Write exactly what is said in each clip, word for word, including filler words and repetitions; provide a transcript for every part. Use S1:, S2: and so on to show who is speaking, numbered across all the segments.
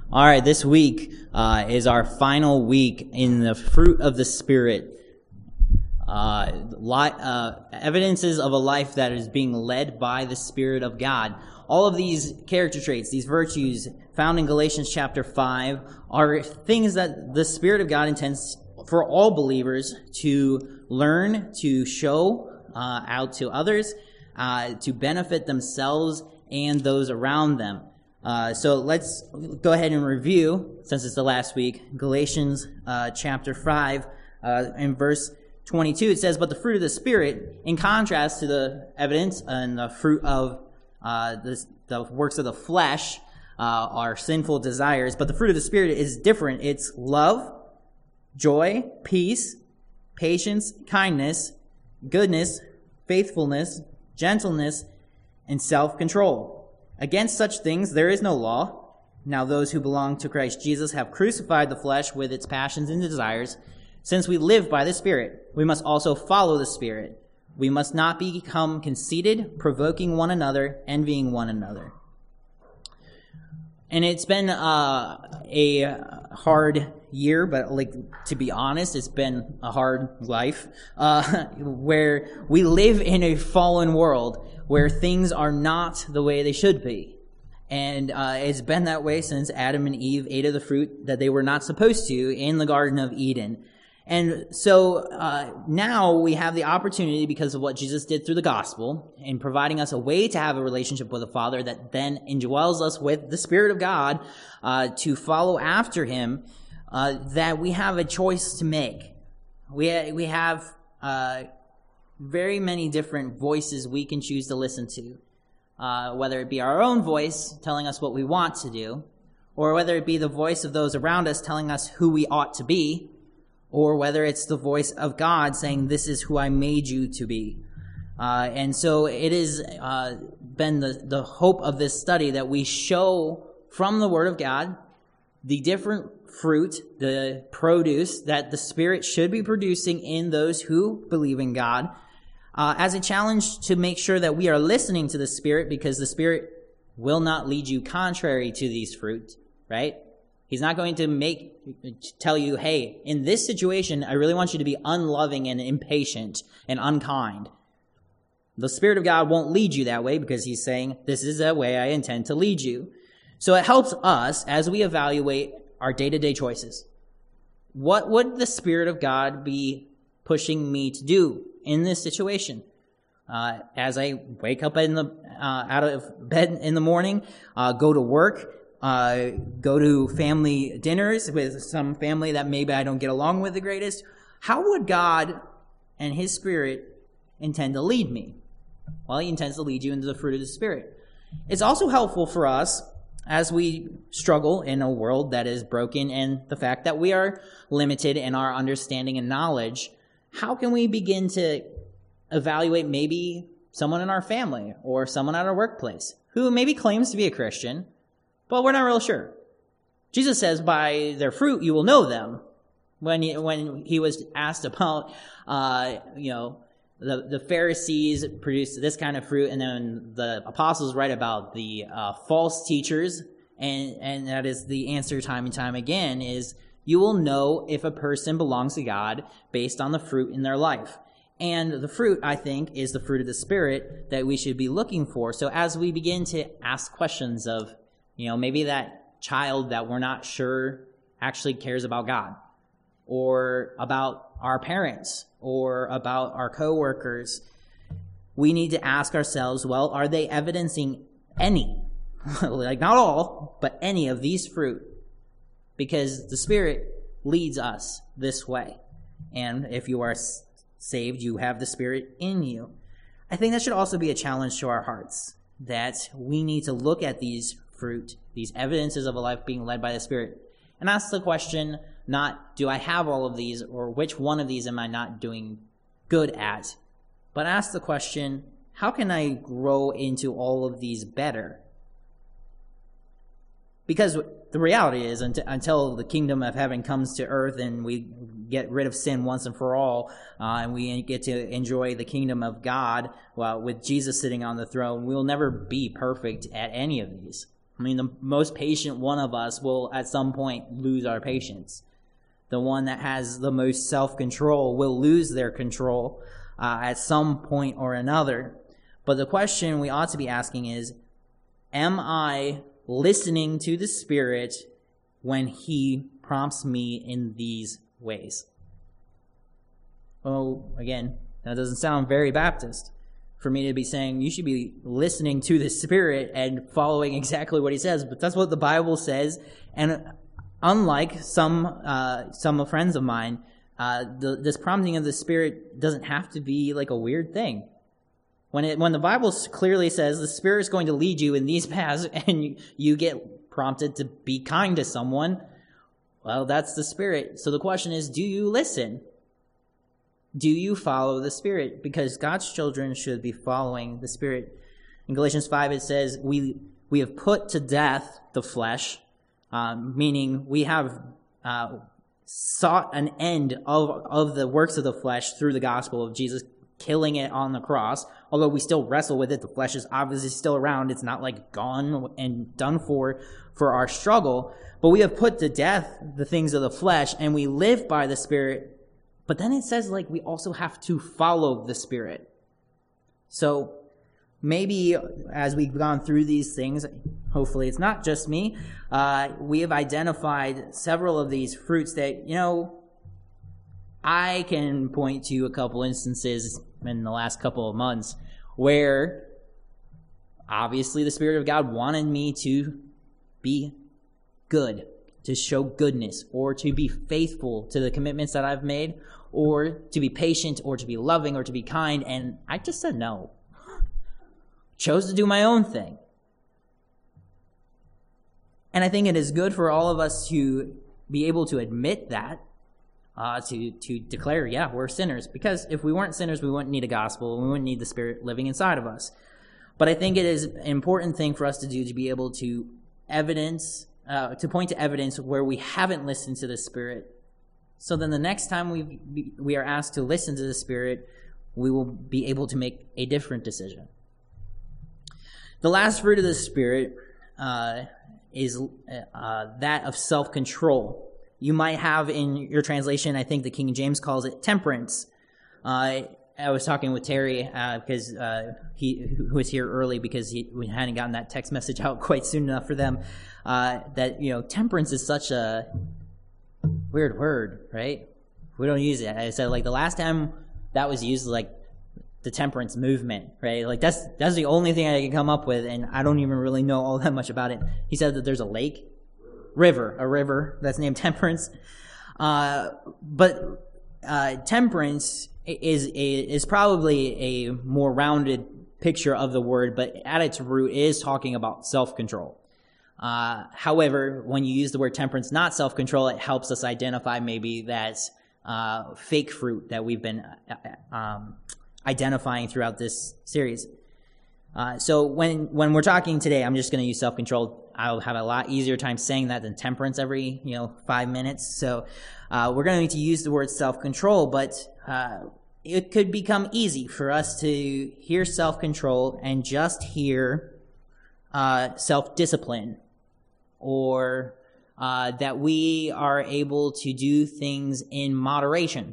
S1: All right, this week uh, is our final week in the fruit of the Spirit. Uh, li- uh, evidences of a life that is being led by the Spirit of God. All of these character traits, these virtues found in Galatians chapter five, are things that the Spirit of God intends for all believers to learn, to show uh, out to others, uh, to benefit themselves and those around them. Uh, so let's go ahead and review, since it's the last week, Galatians uh, chapter five, uh, in verse twenty-two. It says, "But the fruit of the Spirit," in contrast to the evidence and the fruit of uh, the, the works of the flesh, uh, are sinful desires, but the fruit of the Spirit is different. It's love, joy, peace, patience, kindness, goodness, faithfulness, gentleness, and self-control. Against such things there is no law. Now those who belong to Christ Jesus have crucified the flesh with its passions and desires. Since we live by the Spirit, we must also follow the Spirit. We must not become conceited, provoking one another, envying one another. And it's been uh, a hard year, but like to be honest, it's been a hard life, uh, where we live in a fallen world where things are not the way they should be. And uh, it's been that way since Adam and Eve ate of the fruit that they were not supposed to in the Garden of Eden. And so uh, now we have the opportunity, because of what Jesus did through the gospel, in providing us a way to have a relationship with the Father that then indwells us with the Spirit of God uh, to follow after Him, uh, that we have a choice to make. We, ha- we have uh, very many different voices we can choose to listen to, uh, whether it be our own voice telling us what we want to do, or whether it be the voice of those around us telling us who we ought to be, or whether it's the voice of God saying, "This is who I made you to be." Uh, and so it has uh, been the, the hope of this study that we show from the Word of God the different fruit, the produce that the Spirit should be producing in those who believe in God, uh, as a challenge to make sure that we are listening to the Spirit, because the Spirit will not lead you contrary to these fruit, right? He's not going to make tell you, "Hey, in this situation, I really want you to be unloving and impatient and unkind." The Spirit of God won't lead you that way, because He's saying, "This is the way I intend to lead you." So it helps us as we evaluate our day-to-day choices. What would the Spirit of God be pushing me to do in this situation? Uh, as I wake up in the uh, out of bed in the morning, uh, go to work, Uh, go to family dinners with some family that maybe I don't get along with the greatest. How would God and His Spirit intend to lead me? Well, He intends to lead you into the fruit of the Spirit. It's also helpful for us as we struggle in a world that is broken, and the fact that we are limited in our understanding and knowledge. How can we begin to evaluate maybe someone in our family or someone at our workplace who maybe claims to be a Christian, but we're not real sure? Jesus says, "By their fruit you will know them." When he, when he was asked about, uh, you know, the, the Pharisees produced this kind of fruit, and then the apostles write about the uh, false teachers, and, and that is the answer time and time again, is you will know if a person belongs to God based on the fruit in their life. And the fruit, I think, is the fruit of the Spirit that we should be looking for. So as we begin to ask questions of, you know, maybe that child that we're not sure actually cares about God, or about our parents, or about our coworkers, we need to ask ourselves, well, are they evidencing any, like not all, but any of these fruit? Because the Spirit leads us this way. And if you are saved, you have the Spirit in you. I think that should also be a challenge to our hearts, that we need to look at these fruit, these evidences of a life being led by the Spirit, and ask the question, not do I have all of these, or which one of these am I not doing good at, but ask the question, how can I grow into all of these better? Because the reality is, until the kingdom of heaven comes to earth and we get rid of sin once and for all, uh, and we get to enjoy the kingdom of God, well, with Jesus sitting on the throne, we'll never be perfect at any of these. I mean, the most patient one of us will at some point lose our patience. The one that has the most self-control will lose their control uh, at some point or another. But the question we ought to be asking is, am I listening to the Spirit when He prompts me in these ways? Oh, again, that doesn't sound very Baptist for me to be saying you should be listening to the Spirit and following exactly what He says. But that's what the Bible says. And unlike some uh, some friends of mine, uh, the, this prompting of the Spirit doesn't have to be like a weird thing. When it when the Bible clearly says the Spirit is going to lead you in these paths, and you, you get prompted to be kind to someone, well, that's the Spirit. So the question is, do you listen? Do you follow the Spirit? Because God's children should be following the Spirit. In Galatians five, it says, we we have put to death the flesh, um, meaning we have uh, sought an end of, of the works of the flesh through the gospel of Jesus killing it on the cross. Although we still wrestle with it, the flesh is obviously still around. It's not like gone and done for for our struggle. But we have put to death the things of the flesh, and we live by the Spirit. But then it says, like, we also have to follow the Spirit. So maybe as we've gone through these things, hopefully it's not just me, uh, we have identified several of these fruits that, you know, I can point to a couple instances in the last couple of months where obviously the Spirit of God wanted me to be good, to show goodness, or to be faithful to the commitments that I've made, or to be patient, or to be loving, or to be kind, and I just said no. Chose to do my own thing. And I think it is good for all of us to be able to admit that, uh, to, to declare, yeah, we're sinners. Because if we weren't sinners, we wouldn't need a gospel, and we wouldn't need the Spirit living inside of us. But I think it is an important thing for us to do to be able to evidence, uh, to point to evidence where we haven't listened to the Spirit. So then the next time we we are asked to listen to the Spirit, we will be able to make a different decision. The last fruit of the Spirit uh, is uh, that of self-control. You might have in your translation, I think the King James calls it temperance. Uh, I was talking with Terry uh, because uh, he who was here early because he we hadn't gotten that text message out quite soon enough for them. Uh, that you know, temperance is such a weird word, right? We don't use it. I said, like, the last time that was used, like, the temperance movement, right? Like, that's that's the only thing I can come up with, and I don't even really know all that much about it. He said that there's a lake, river, a river that's named Temperance. Uh, but uh, temperance is a, is probably a more rounded picture of the word, but at its root is talking about self-control. Uh, however, when you use the word temperance, not self-control, it helps us identify maybe that uh, fake fruit that we've been uh, um, identifying throughout this series. Uh, so when when we're talking today, I'm just going to use self-control. I'll have a lot easier time saying that than temperance every you know five minutes. So uh, we're going to need to use the word self-control, but uh, it could become easy for us to hear self-control and just hear uh, self-discipline, or uh, that we are able to do things in moderation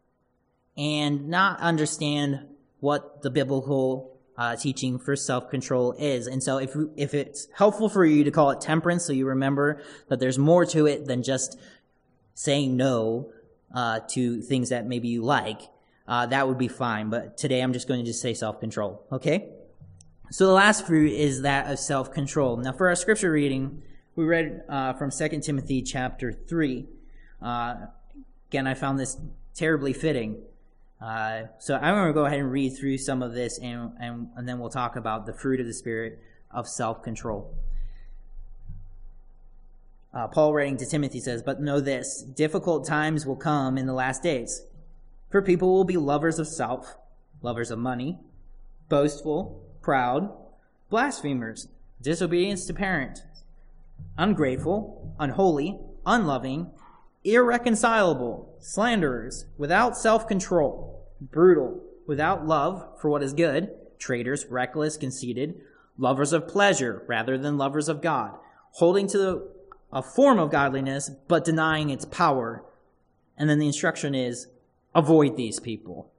S1: and not understand what the biblical uh, teaching for self-control is. And so if if it's helpful for you to call it temperance, so you remember that there's more to it than just saying no uh, to things that maybe you like, uh, that would be fine. But today I'm just going to just say self-control, okay? So the last fruit is that of self-control. Now for our scripture reading, we read uh, from Second Timothy chapter three. Uh, again, I found this terribly fitting. Uh, so I'm going to go ahead and read through some of this, and, and, and then we'll talk about the fruit of the Spirit of self-control. Uh, Paul writing to Timothy says, "But know this, difficult times will come in the last days. For people will be lovers of self, lovers of money, boastful, proud, blasphemers, disobedient to parents, ungrateful, unholy, unloving, irreconcilable, slanderers, without self-control, brutal, without love for what is good, traitors, reckless, conceited, lovers of pleasure rather than lovers of God, holding to the, a form of godliness but denying its power. And then the instruction is, avoid these people.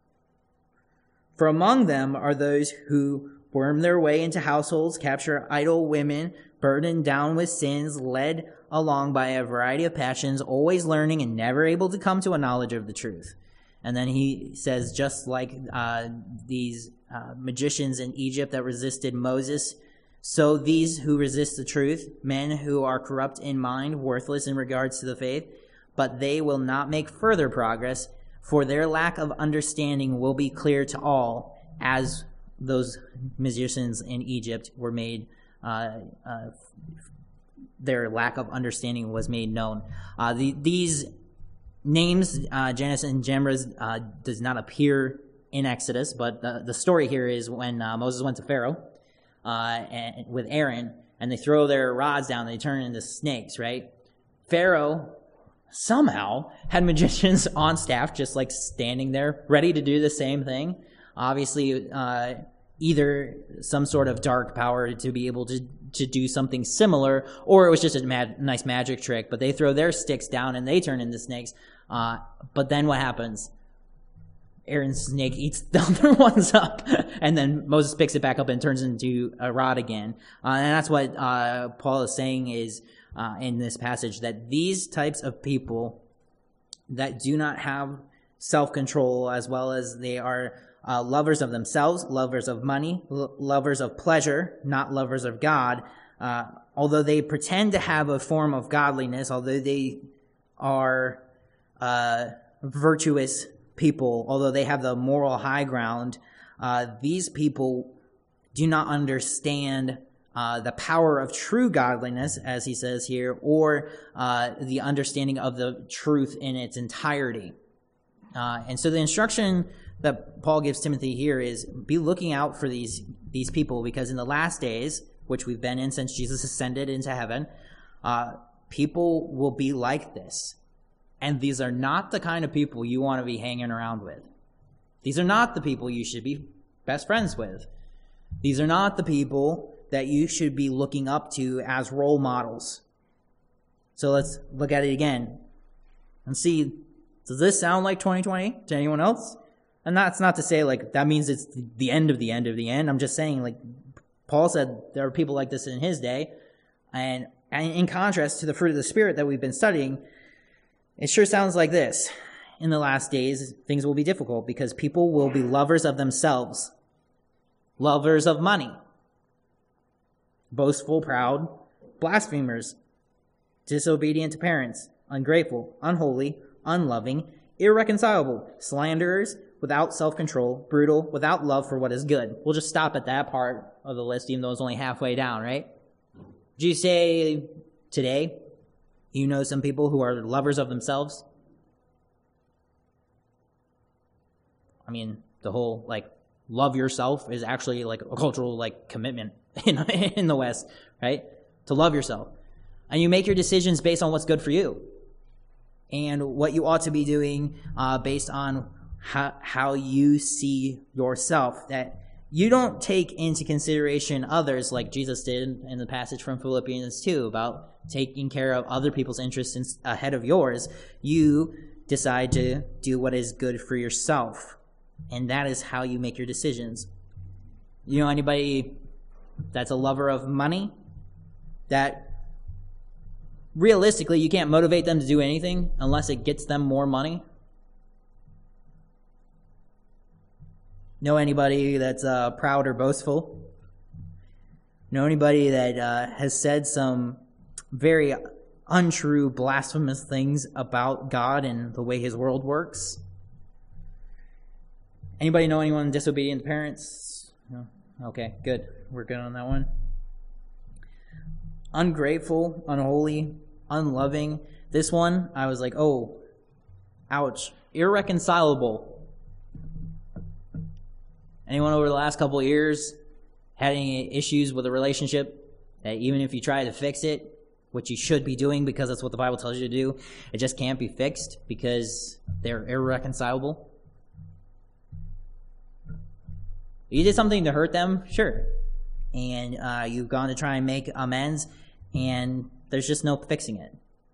S1: For among them are those who worm their way into households, capture idle women, burdened down with sins, led along by a variety of passions, always learning and never able to come to a knowledge of the truth. And then he says, just like uh, these uh, magicians in Egypt that resisted Moses, so these who resist the truth, men who are corrupt in mind, worthless in regards to the faith, but they will not make further progress, for their lack of understanding will be clear to all, as those magicians in Egypt were made, uh, uh, their lack of understanding was made known. Uh, the, these names, uh, Jannes and Jambres, uh, does not appear in Exodus, but the, the story here is when uh, Moses went to Pharaoh uh, and, with Aaron, and they throw their rods down, they turn into snakes, right? Pharaoh somehow had magicians on staff, just like standing there, ready to do the same thing. Obviously, uh, either some sort of dark power to be able to, to do something similar, or it was just a mad, nice magic trick. But they throw their sticks down and they turn into snakes. Uh, but then what happens? Aaron's snake eats the other ones up, and then Moses picks it back up and turns into a rod again. Uh, and that's what uh, Paul is saying is uh, in this passage, that these types of people that do not have self-control, as well as they are uh, lovers of themselves, lovers of money, lo- lovers of pleasure, not lovers of God, uh, although they pretend to have a form of godliness, although they are uh, virtuous people, although they have the moral high ground, uh, these people do not understand uh, the power of true godliness, as he says here, or uh, the understanding of the truth in its entirety. Uh, and so the instruction that Paul gives Timothy here is be looking out for these these people, because in the last days, which we've been in since Jesus ascended into heaven, uh, people will be like this. And these are not the kind of people you want to be hanging around with. These are not the people you should be best friends with. These are not the people that you should be looking up to as role models. So let's look at it again and see, does this sound like twenty twenty to anyone else? And that's not to say like that means it's the end of the end of the end. I'm just saying, like Paul said, there are people like this in his day. And, and in contrast to the fruit of the Spirit that we've been studying, it sure sounds like this. In the last days, things will be difficult because people will be lovers of themselves, lovers of money, boastful, proud, blasphemers, disobedient to parents, ungrateful, unholy, unloving, irreconcilable, slanderers, without self-control, brutal, without love for what is good. We'll just stop at that part of the list, even though it's only halfway down, right? Did you say today you know some people who are lovers of themselves? I mean, the whole, like, love yourself is actually, like, a cultural, like, commitment in, in the West, right? To love yourself. And you make your decisions based on what's good for you and what you ought to be doing uh, based on how, how you see yourself. That you don't take into consideration others like Jesus did in the passage from Philippians two about taking care of other people's interests in, ahead of yours. You decide to do what is good for yourself. And that is how you make your decisions. You know anybody that's a lover of money? That realistically, you can't motivate them to do anything unless it gets them more money? Know anybody that's uh, proud or boastful? Know anybody that uh, has said some very untrue, blasphemous things about God and the way his world works? Anybody know anyone disobedient to parents? No? Okay, good. We're good on that one. Ungrateful, unholy, unloving. This one, I was like, oh, ouch. Irreconcilable. Anyone over the last couple of years had any issues with a relationship that even if you try to fix it, which you should be doing because that's what the Bible tells you to do, it just can't be fixed because they're irreconcilable? You did something to hurt them? Sure. and uh, you've gone to try and make amends, and there's just no fixing it.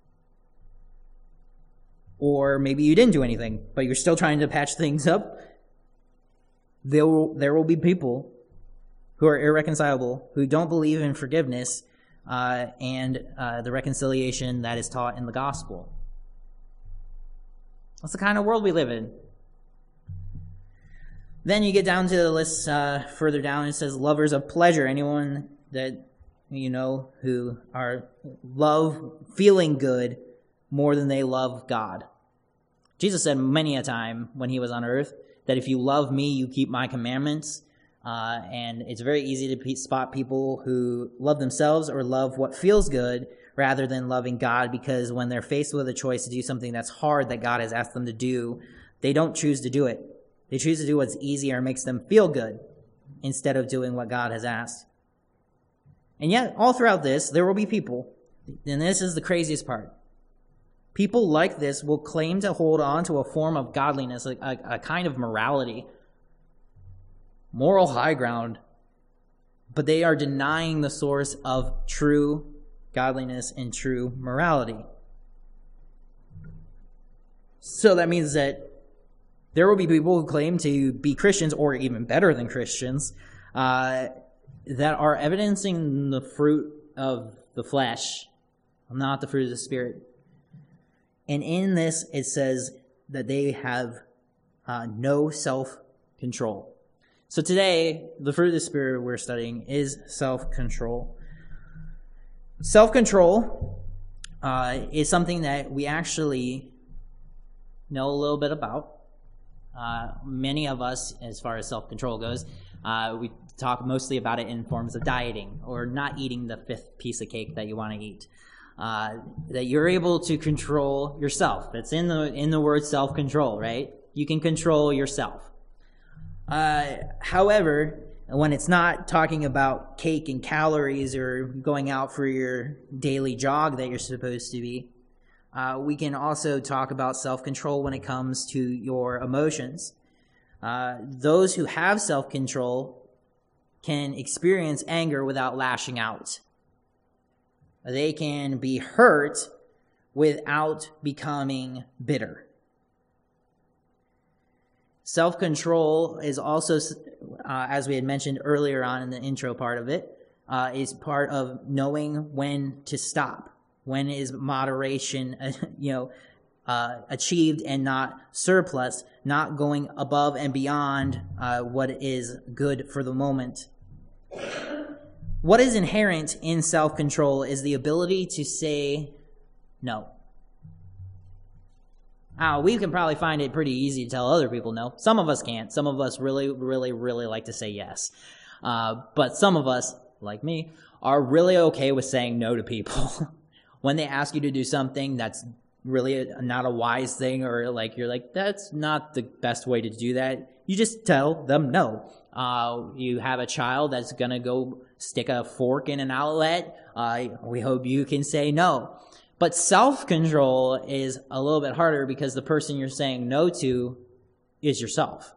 S1: Or maybe you didn't do anything, but you're still trying to patch things up. There will, there will be people who are irreconcilable, who don't believe in forgiveness uh, and uh, the reconciliation that is taught in the gospel. That's the kind of world we live in. Then you get down to the list uh, further down. It says lovers of pleasure. Anyone that you know who are love feeling good more than they love God. Jesus said many a time when he was on earth that if you love me, you keep my commandments. Uh, and it's very easy to pe- spot people who love themselves or love what feels good rather than loving God, because when they're faced with a choice to do something that's hard that God has asked them to do, they don't choose to do it. They choose to do what's easier and makes them feel good instead of doing what God has asked. And yet, all throughout this, there will be people, and this is the craziest part. People like this will claim to hold on to a form of godliness, a, a, a kind of morality, moral high ground, but they are denying the source of true godliness and true morality. So that means that there will be people who claim to be Christians, or even better than Christians, uh, that are evidencing the fruit of the flesh, not the fruit of the Spirit. And in this, it says that they have uh, no self-control. So today, the fruit of the Spirit we're studying is self-control. Self-control uh, is something that we actually know a little bit about. Uh, many of us, as far as self-control goes, uh, we talk mostly about it in forms of dieting or not eating the fifth piece of cake that you want to eat. Uh, that you're able to control yourself. It's in the in the word self-control, right? You can control yourself. Uh, however, when it's not talking about cake and calories or going out for your daily jog that you're supposed to be, uh, we can also talk about self-control when it comes to your emotions. Uh, those who have self-control can experience anger without lashing out. They can be hurt without becoming bitter. Self-control is also, uh, as we had mentioned earlier on in the intro part of it, uh, is part of knowing when to stop. When is moderation, uh, you know, uh, achieved and not surplus, not going above and beyond uh, what is good for the moment. What is inherent in self-control is the ability to say no. Now, we can probably find it pretty easy to tell other people no. Some of us can't. Some of us really, really, really like to say yes. Uh, but some of us, like me, are really okay with saying no to people. When they ask you to do something that's really a, not a wise thing, or like you're like, that's not the best way to do that, you just tell them no. Uh, you have a child that's going to go stick a fork in an outlet. Uh, we hope you can say no. But self-control is a little bit harder because the person you're saying no to is yourself.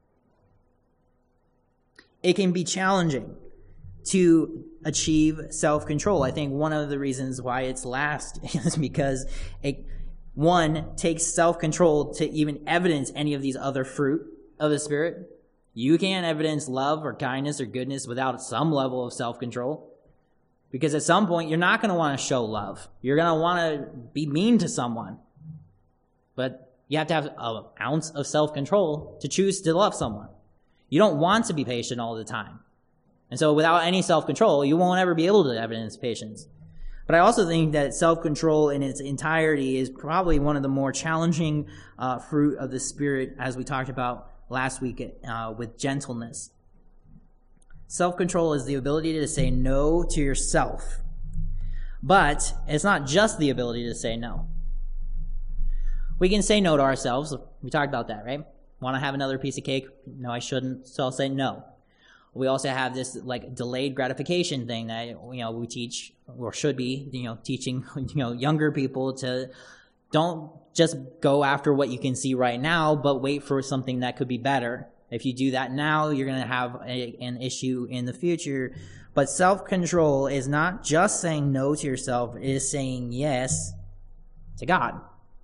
S1: It can be challenging to achieve self-control. I think one of the reasons why it's last is because it, one, takes self-control to even evidence any of these other fruit of the Spirit. You can't evidence love or kindness or goodness without some level of self-control. Because at some point, you're not going to want to show love. You're going to want to be mean to someone. But you have to have an ounce of self-control to choose to love someone. You don't want to be patient all the time. And so without any self-control, you won't ever be able to evidence patience. But I also think that self-control in its entirety is probably one of the more challenging uh, fruit of the Spirit, as we talked about last week uh, with gentleness. Self-control is the ability to say no to yourself. But it's not just the ability to say no. We can say no to ourselves. We talked about that, right? Want to have another piece of cake? No, I shouldn't. So I'll say no. We also have this like delayed gratification thing that, you know, we teach, or should be, you know, teaching, you know, younger people to don't just go after what you can see right now, but wait for something that could be better. If you do that now, you're going to have a, an issue in the future But self-control is not just saying no to yourself, it is saying yes to God.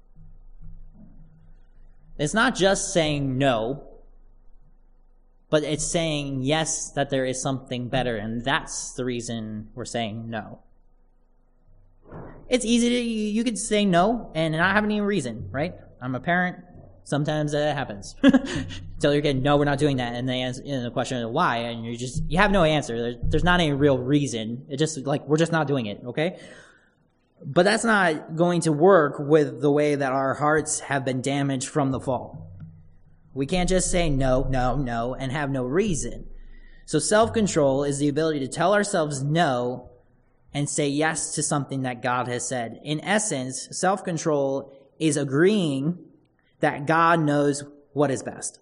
S1: It's not just saying no, but it's saying yes that there is something better, and that's the reason we're saying no. It's easy to, you could say no and not have any reason, right? I'm a parent. Sometimes that happens. Tell your kid, no, we're not doing that. And they answer you know, the question of why, and you just, you have no answer. There's, there's not any real reason. It's just like, we're just not doing it, okay? But that's not going to work with the way that our hearts have been damaged from the fall. We can't just say no, no, no, and have no reason. So self-control is the ability to tell ourselves no and say yes to something that God has said. In essence, self-control is agreeing that God knows what is best.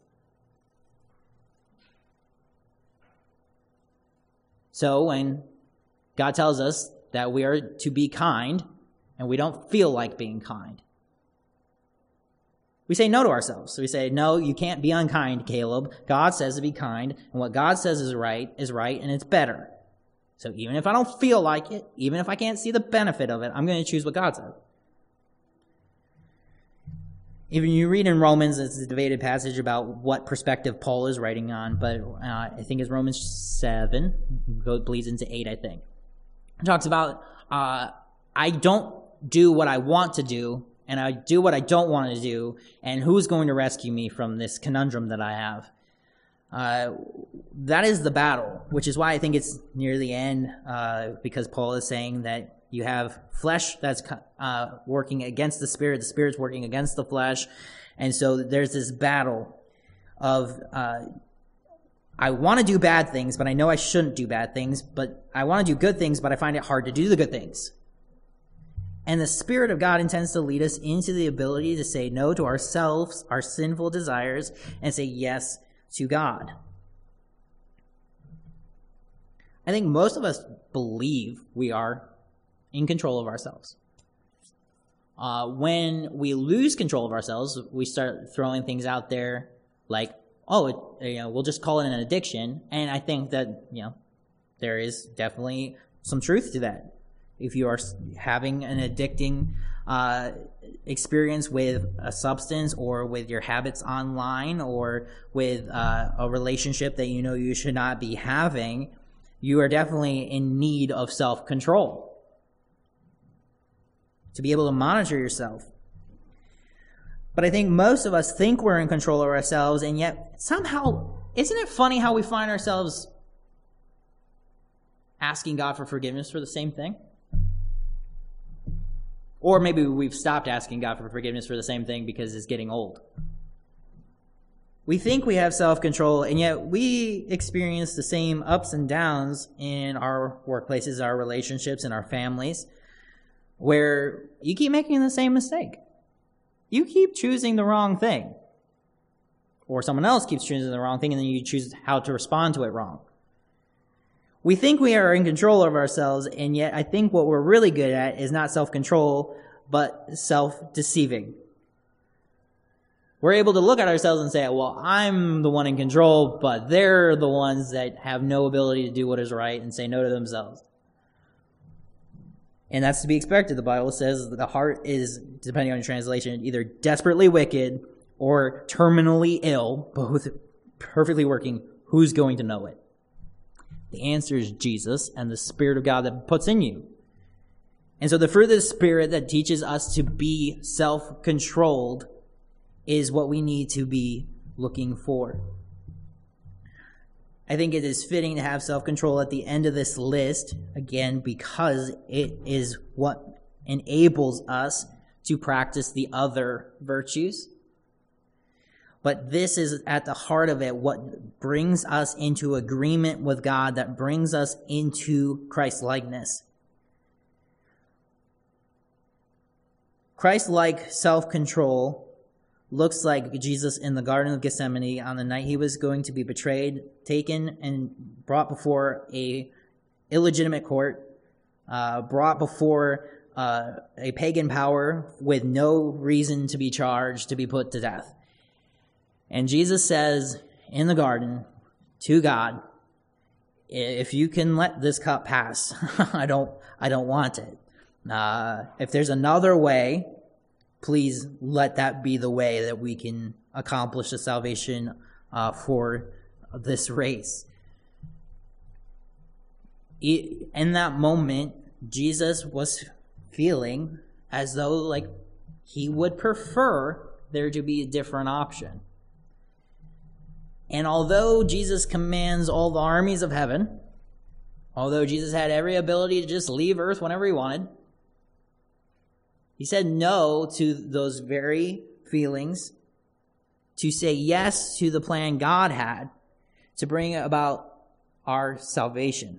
S1: So when God tells us that we are to be kind and we don't feel like being kind, we say no to ourselves. So we say, no, you can't be unkind, Caleb. God says to be kind, and what God says is right is right, and it's better. So even if I don't feel like it, even if I can't see the benefit of it, I'm going to choose what God says. Even you read in Romans, it's a debated passage about what perspective Paul is writing on, but uh, I think it's Romans seven, it bleeds into eight, I think. It talks about, uh, I don't do what I want to do, and I do what I don't want to do, and who's going to rescue me from this conundrum that I have? Uh, that is the battle, which is why I think it's near the end, uh, because Paul is saying that you have flesh that's uh, working against the spirit, the spirit's working against the flesh, and so there's this battle of, uh, I want to do bad things, but I know I shouldn't do bad things, but I want to do good things, but I find it hard to do the good things. And the Spirit of God intends to lead us into the ability to say no to ourselves, our sinful desires, and say yes to God. I think most of us believe we are in control of ourselves. Uh, when we lose control of ourselves, we start throwing things out there like, oh, it, you know, we'll just call it an addiction. And I think that, you know, there is definitely some truth to that. If you are having an addicting uh, experience with a substance or with your habits online or with uh, a relationship that you know you should not be having, you are definitely in need of self-control to be able to monitor yourself. But I think most of us think we're in control of ourselves, and yet somehow, isn't it funny how we find ourselves asking God for forgiveness for the same thing? Or maybe we've stopped asking God for forgiveness for the same thing because it's getting old. We think we have self-control, and yet we experience the same ups and downs in our workplaces, our relationships, and our families, where you keep making the same mistake. You keep choosing the wrong thing. Or someone else keeps choosing the wrong thing, and then you choose how to respond to it wrong. We think we are in control of ourselves, and yet I think what we're really good at is not self-control, but self-deceiving. We're able to look at ourselves and say, well, I'm the one in control, but they're the ones that have no ability to do what is right and say no to themselves. And that's to be expected. The Bible says that the heart is, depending on your translation, either desperately wicked or terminally ill, both perfectly working. Who's going to know it? The answer is Jesus and the Spirit of God that puts in you. And so the fruit of the Spirit that teaches us to be self-controlled is what we need to be looking for. I think it is fitting to have self-control at the end of this list, again, because it is what enables us to practice the other virtues. But this is at the heart of it, what brings us into agreement with God, that brings us into Christ-likeness. Christ-like self-control looks like Jesus in the Garden of Gethsemane on the night he was going to be betrayed, taken and brought before a illegitimate court, uh, brought before uh, a pagan power with no reason to be charged, to be put to death. And Jesus says in the garden to God, if you can let this cup pass, I don't, I don't want it. Uh, if there's another way, please let that be the way that we can accomplish the salvation uh, for this race. In that moment, Jesus was feeling as though like he would prefer there to be a different option. And although Jesus commands all the armies of heaven, although Jesus had every ability to just leave earth whenever he wanted, he said no to those very feelings, to say yes to the plan God had to bring about our salvation.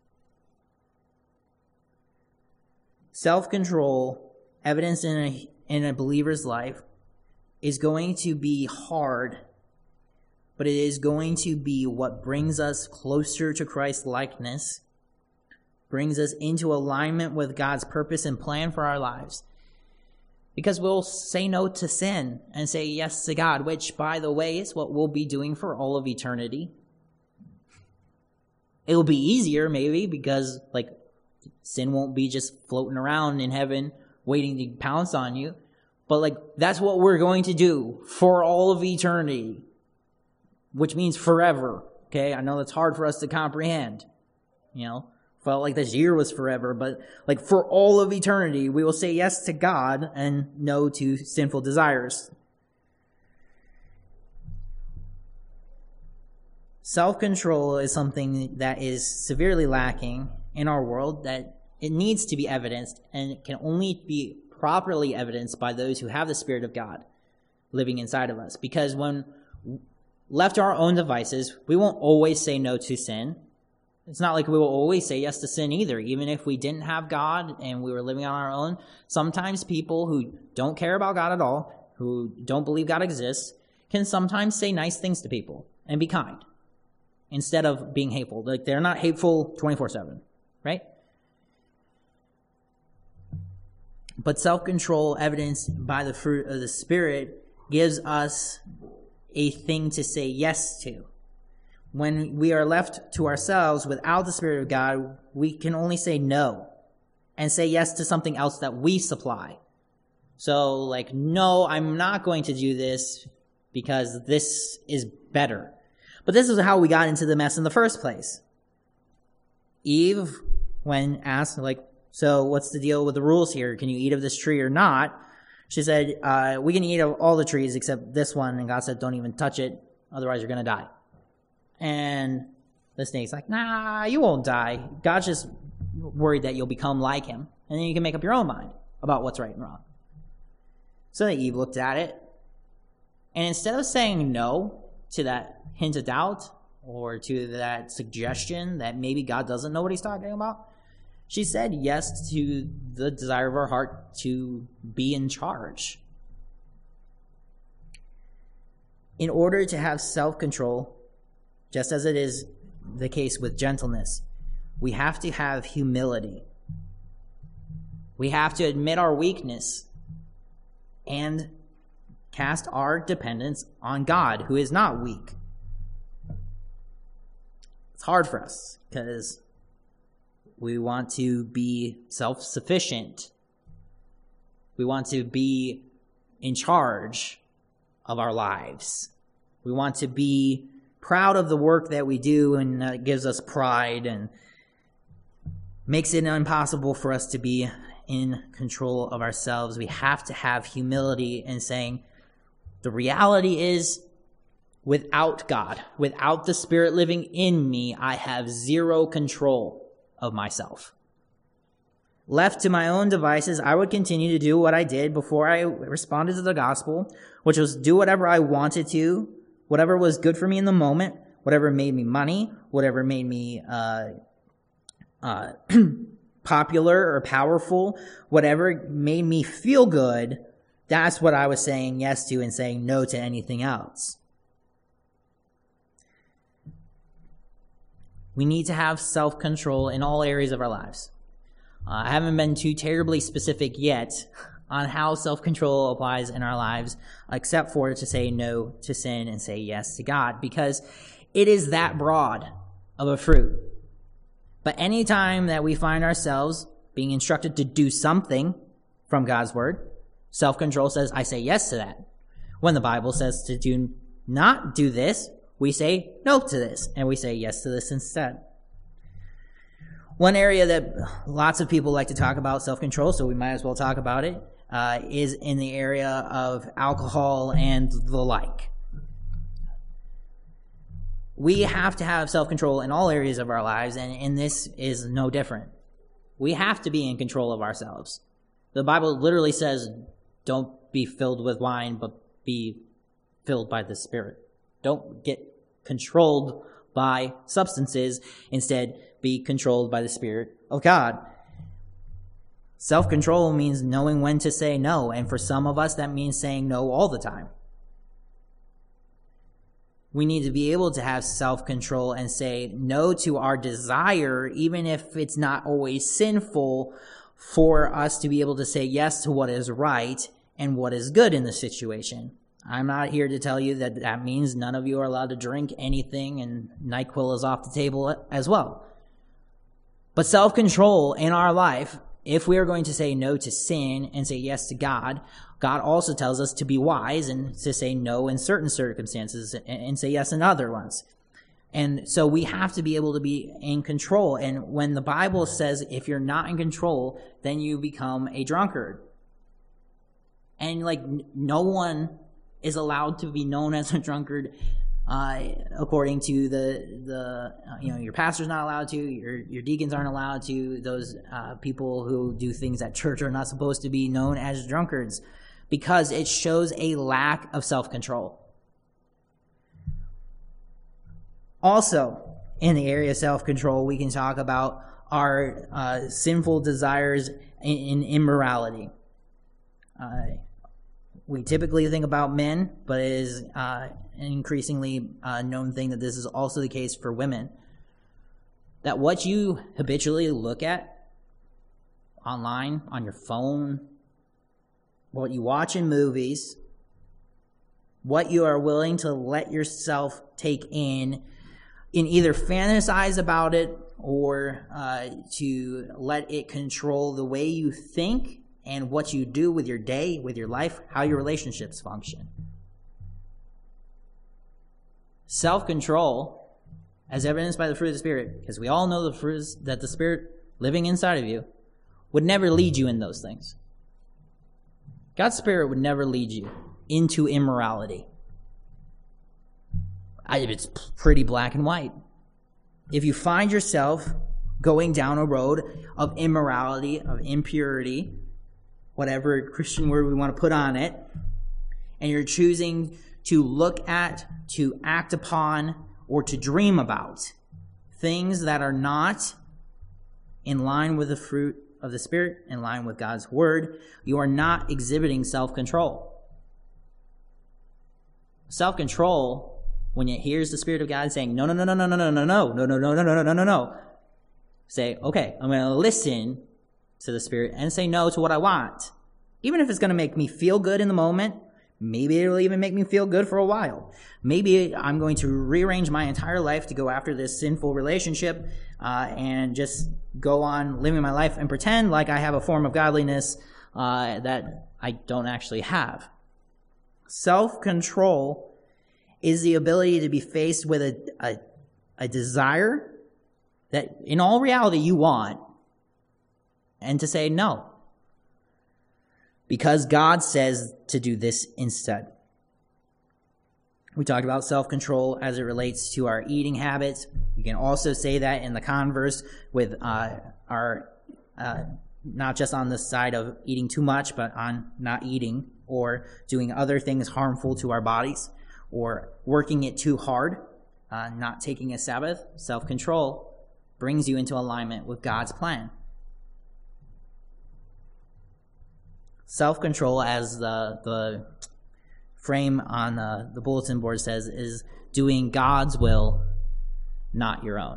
S1: Self-control, evidenced in a, in a believer's life, is going to be hard, but it is going to be what brings us closer to Christ's likeness, brings us into alignment with God's purpose and plan for our lives. Because we'll say no to sin and say yes to God, which, by the way, is what we'll be doing for all of eternity. It'll be easier, maybe, because, like, sin won't be just floating around in heaven waiting to pounce on you. But, like, that's what we're going to do for all of eternity, which means forever, okay? I know that's hard for us to comprehend, you know? Felt like this year was forever, but like for all of eternity, we will say yes to God and no to sinful desires. Self-control is something that is severely lacking in our world, that it needs to be evidenced, and it can only be properly evidenced by those who have the Spirit of God living inside of us. Because when left to our own devices, we won't always say no to sin. It's not like we will always say yes to sin either. Even if we didn't have God and we were living on our own, sometimes people who don't care about God at all, who don't believe God exists, can sometimes say nice things to people and be kind instead of being hateful. Like, they're not hateful twenty-four seven, right? But self-control, evidenced by the fruit of the Spirit, gives us a thing to say yes to. When we are left to ourselves without the Spirit of God, we can only say no and say yes to something else that we supply. So, like, no, I'm not going to do this because this is better. But this is how we got into the mess in the first place. Eve, when asked, like, so what's the deal with the rules here? Can you eat of this tree or not? She said, uh, we can eat of all the trees except this one. And God said, don't even touch it, otherwise you're going to die. And the snake's like, nah, you won't die. God's just worried that you'll become like him. And then you can make up your own mind about what's right and wrong. So Eve looked at it. And instead of saying no to that hint of doubt or to that suggestion that maybe God doesn't know what he's talking about, she said yes to the desire of her heart to be in charge. In order to have self-control, just as it is the case with gentleness, we have to have humility. We have to admit our weakness and cast our dependence on God, who is not weak. It's hard for us because we want to be self-sufficient. We want to be in charge of our lives. We want to be proud of the work that we do, and uh, it gives us pride and makes it impossible for us to be in control of ourselves. We have to have humility in saying, the reality is, without God, without the Spirit living in me, I have zero control of myself. Left to my own devices, I would continue to do what I did before I responded to the gospel, which was do whatever I wanted to, whatever was good for me in the moment, whatever made me money, whatever made me uh, uh, popular or powerful, whatever made me feel good, that's what I was saying yes to and saying no to anything else. We need to have self-control in all areas of our lives. Uh, I haven't been too terribly specific yet on how self-control applies in our lives, except for to say no to sin and say yes to God, because it is that broad of a fruit. But anytime that we find ourselves being instructed to do something from God's word, self-control says, I say yes to that. When the Bible says to do not do this, we say no to this, and we say yes to this instead. One area that lots of people like to talk about self-control, so we might as well talk about it, uh, is in the area of alcohol and the like. We have to have self-control in all areas of our lives, and, and this is no different. We have to be in control of ourselves. The Bible literally says, don't be filled with wine, but be filled by the Spirit. Don't get controlled by substances. Instead, be controlled by the Spirit of God. Self-control means knowing when to say no, and for some of us, that means saying no all the time. We need to be able to have self-control and say no to our desire, even if it's not always sinful, for us to be able to say yes to what is right and what is good in the situation. I'm not here to tell you that that means none of you are allowed to drink anything and NyQuil is off the table as well. But self-control in our life, if we are going to say no to sin and say yes to God, God also tells us to be wise and to say no in certain circumstances and say yes in other ones. And so we have to be able to be in control. And when the Bible says if you're not in control, then you become a drunkard. And like no one is allowed to be known as a drunkard uh, according to the, the uh, you know, your pastor's not allowed to, your, your deacons aren't allowed to, those uh, people who do things at church are not supposed to be known as drunkards, because it shows a lack of self-control. Also, in the area of self-control, we can talk about our uh, sinful desires in, in immorality. Uh, we typically think about men, but it is uh, an increasingly uh, known thing that this is also the case for women. That what you habitually look at online, on your phone, what you watch in movies, what you are willing to let yourself take in, in either fantasize about it or uh, to let it control the way you think and what you do with your day, with your life, how your relationships function. Self-control, as evidenced by the fruit of the Spirit, because we all know the fruits that the Spirit living inside of you would never lead you in those things. God's Spirit would never lead you into immorality. I, it's pretty black and white. If you find yourself going down a road of immorality, of impurity, whatever Christian word we want to put on it, and you're choosing to look at, to act upon, or to dream about things that are not in line with the fruit of the Spirit, in line with God's word, you are not exhibiting self-control. Self-control, when it hears the Spirit of God saying, no, no, no, no, no, no, no, no, no, no, no, no, no, no, no, no, no, say, okay, I'm going to listen to the Spirit and say no to what I want. Even if it's going to make me feel good in the moment, maybe it'll even make me feel good for a while. Maybe I'm going to rearrange my entire life to go after this sinful relationship uh, and just go on living my life and pretend like I have a form of godliness uh, that I don't actually have. Self-control is the ability to be faced with a, a, a desire that in all reality you want, and to say no, because God says to do this instead. We talked about self-control as it relates to our eating habits. You can also say that in the converse with uh, our, uh, not just on the side of eating too much, but on not eating or doing other things harmful to our bodies or working it too hard, uh, not taking a Sabbath. Self-control brings you into alignment with God's plan. Self-control, as the the frame on the, the bulletin board says, is doing God's will, not your own.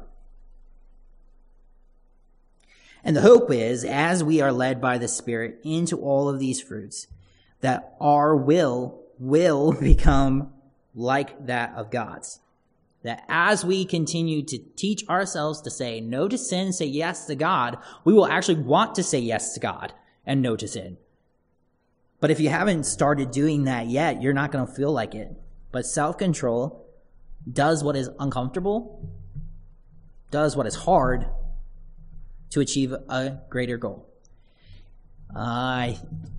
S1: And the hope is, as we are led by the Spirit into all of these fruits, that our will will become like that of God's. that as we continue to teach ourselves to say no to sin, say yes to God, we will actually want to say yes to God and no to sin. But if you haven't started doing that yet, you're not going to feel like it. But self-control does what is uncomfortable, does what is hard to achieve a greater goal. Uh,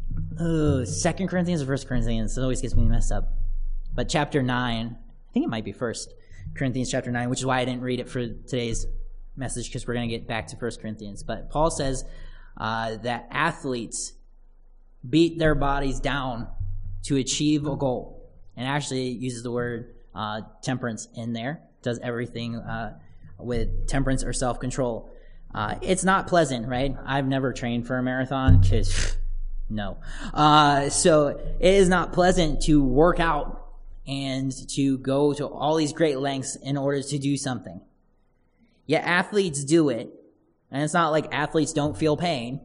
S1: oh, Second Corinthians or First Corinthians, it always gets me messed up. But chapter nine, I think it might be First Corinthians chapter nine, which is why I didn't read it for today's message, because we're going to get back to First Corinthians. But Paul says uh, that athletes beat their bodies down to achieve a goal, and actually uses the word uh, temperance in there. Does everything uh, with temperance or self-control. Uh, it's not pleasant, right? I've never trained for a marathon because no. Uh, so it is not pleasant to work out and to go to all these great lengths in order to do something. Yet athletes do it. And it's not like athletes don't feel pain.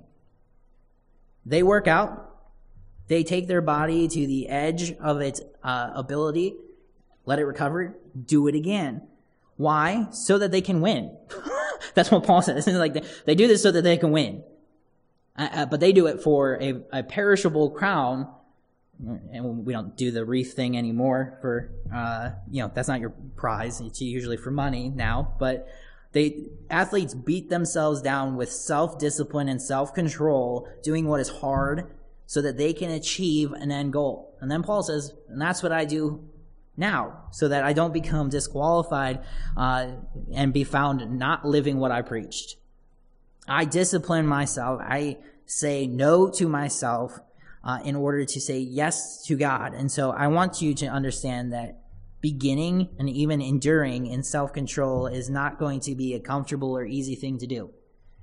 S1: They work out. They take their body to the edge of its uh, ability, let it recover, do it again. Why? So that they can win. That's what Paul says. Like they, they do this so that they can win. Uh, but they do it for a, a perishable crown. And we don't do the wreath thing anymore for, uh, you know, that's not your prize. It's usually for money now. But they athletes beat themselves down with self-discipline and self-control, doing what is hard so that they can achieve an end goal. And then Paul says, and that's what I do now, so that I don't become disqualified uh, and be found not living what I preached. I discipline myself. I say no to myself uh, in order to say yes to God. And so I want you to understand that beginning and even enduring in self-control is not going to be a comfortable or easy thing to do.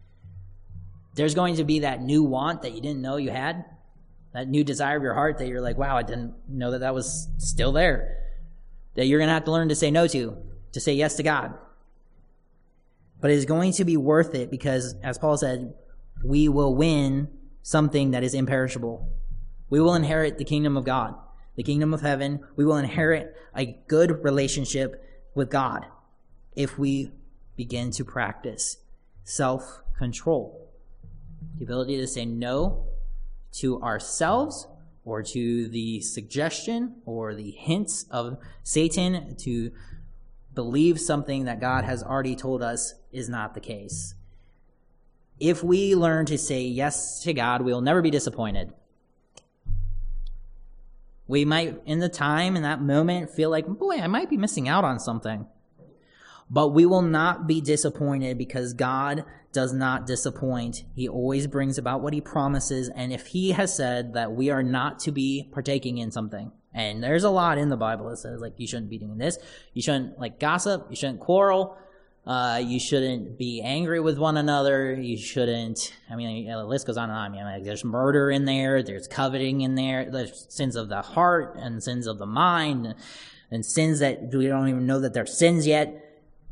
S1: There's going to be that new want that you didn't know you had, that new desire of your heart that you're like, wow, I didn't know that that was still there, that you're going to have to learn to say no to, to say yes to God. But it is going to be worth it because, as Paul said, we will win something that is imperishable. We will inherit the kingdom of God, the kingdom of heaven. We will inherit a good relationship with God if we begin to practice self-control. The ability to say no to ourselves or to the suggestion or the hints of Satan to believe something that God has already told us is not the case. If we learn to say yes to God, we will never be disappointed. We might, in the time, in that moment, feel like, boy, I might be missing out on something. But we will not be disappointed because God does not disappoint. He always brings about what he promises. And if he has said that we are not to be partaking in something, and there's a lot in the Bible that says, like, you shouldn't be doing this. You shouldn't, like, gossip. You shouldn't quarrel. Uh, you shouldn't be angry with one another. You shouldn't, I mean, the list goes on and on. I mean, like, there's murder in there. There's coveting in there. There's sins of the heart and sins of the mind and sins that we don't even know that they're sins yet.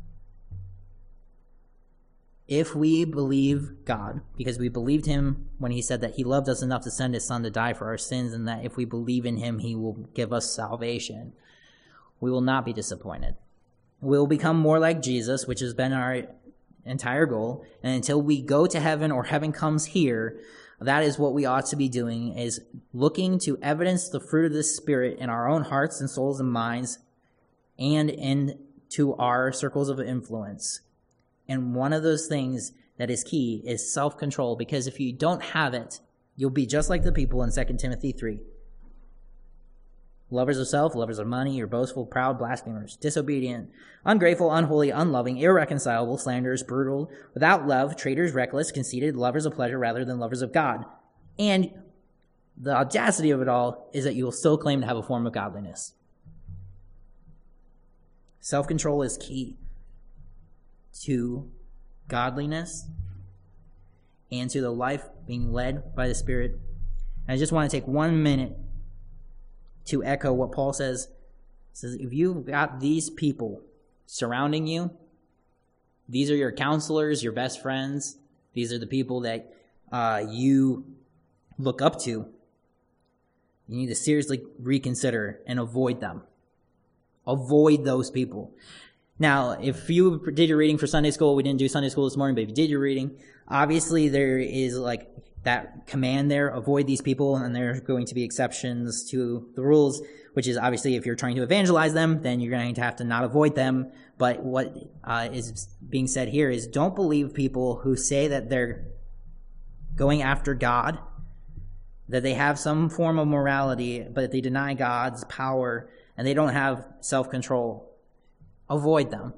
S1: If we believe God, because we believed him when he said that he loved us enough to send his son to die for our sins, and that if we believe in him, he will give us salvation, we will not be disappointed. We will become more like Jesus, which has been our entire goal. And until we go to heaven or heaven comes here, that is what we ought to be doing, is looking to evidence the fruit of the Spirit in our own hearts and souls and minds and into our circles of influence. And one of those things that is key is self-control, because if you don't have it, you'll be just like the people in Second Timothy three. Lovers of self, lovers of money, you're boastful, proud, blasphemers, disobedient, ungrateful, unholy, unloving, irreconcilable, slanderers, brutal, without love, traitors, reckless, conceited, lovers of pleasure rather than lovers of God. And the audacity of it all is that you will still claim to have a form of godliness. Self-control is key to godliness and to the life being led by the Spirit. And I just want to take one minute to echo what Paul says. He says, if you've got these people surrounding you, these are your counselors, your best friends, these are the people that uh, you look up to, you need to seriously reconsider and avoid them. Avoid those people. Now, if you did your reading for Sunday school, we didn't do Sunday school this morning, but if you did your reading, obviously there is like that command there, avoid these people, and there are going to be exceptions to the rules, which is obviously if you're trying to evangelize them, then you're going to have to not avoid them. But what uh, is being said here is don't believe people who say that they're going after God, that they have some form of morality, but they deny God's power and they don't have self-control. Avoid them.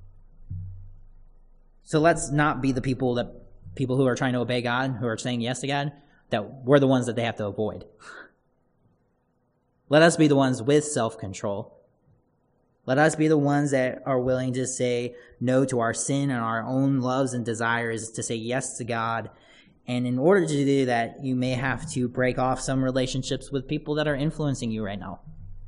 S1: So let's not be the people that people who are trying to obey God, who are saying yes to God, that we're the ones that they have to avoid. Let us be the ones with self-control. Let us be the ones that are willing to say no to our sin and our own loves and desires, to say yes to God. And in order to do that, you may have to break off some relationships with people that are influencing you right now,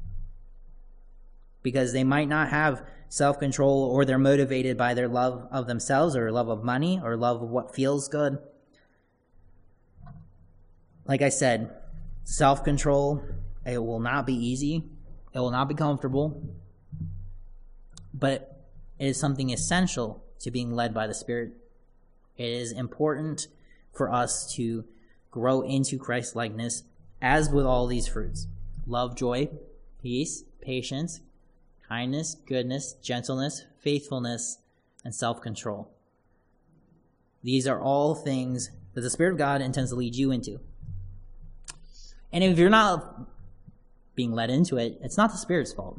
S1: because they might not have self-control, or they're motivated by their love of themselves or love of money or love of what feels good. Like I said, self-control, it will not be easy. It will not be comfortable. But it is something essential to being led by the Spirit. It is important for us to grow into Christ-likeness, as with all these fruits: love, joy, peace, patience, kindness, goodness, gentleness, faithfulness, and self-control. These are all things that the Spirit of God intends to lead you into. And if you're not being led into it, it's not the Spirit's fault.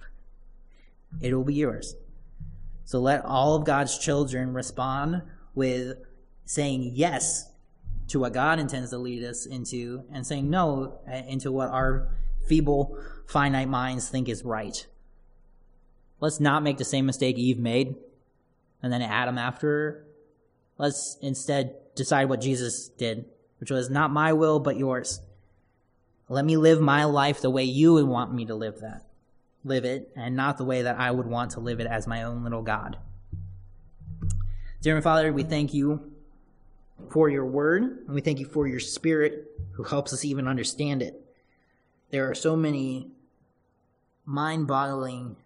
S1: It will be yours. So let all of God's children respond with saying yes to what God intends to lead us into, and saying no into what our feeble, finite minds think is right. Let's not make the same mistake Eve made and then Adam after her. Let's instead decide what Jesus did, which was not my will but yours. Let me live my life the way you would want me to live that. Live it, and not the way that I would want to live it as my own little God. Dear Father, we thank you for your word, and we thank you for your Spirit who helps us even understand it. There are so many mind-boggling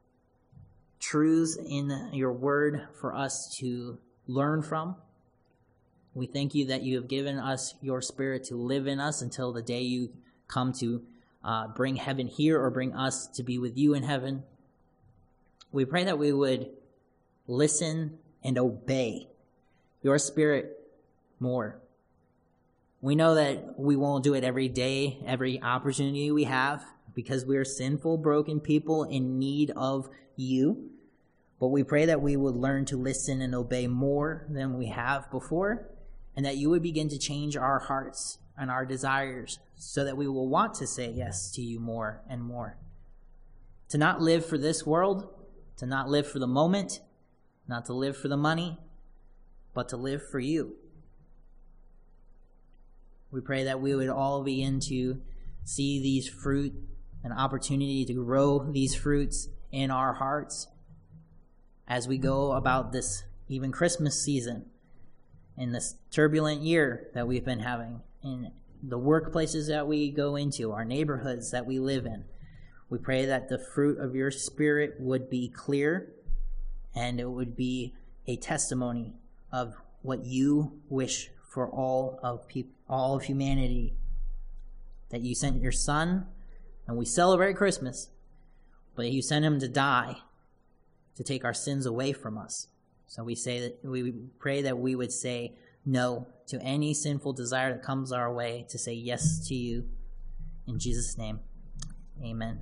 S1: truths in your word for us to learn from. We thank you that you have given us your Spirit to live in us until the day you come to uh, bring heaven here, or bring us to be with you in heaven. We pray that we would listen and obey your Spirit more. We know that we won't do it every day, every opportunity we have, because we are sinful, broken people in need of you. But we pray that we would learn to listen and obey more than we have before, and that you would begin to change our hearts and our desires so that we will want to say yes to you more and more. To not live for this world, to not live for the moment, not to live for the money, but to live for you. We pray that we would all begin to see these fruit, an opportunity to grow these fruits in our hearts as we go about this even Christmas season, in this turbulent year that we've been having, in the workplaces that we go into, our neighborhoods that we live in. We pray that the fruit of your Spirit would be clear, and it would be a testimony of what you wish for all of people, all of humanity, that you sent your Son, and we celebrate Christmas, but you sent him to die to take our sins away from us. So we say that we pray that we would say no to any sinful desire that comes our way, to say yes to you. In Jesus' name, amen.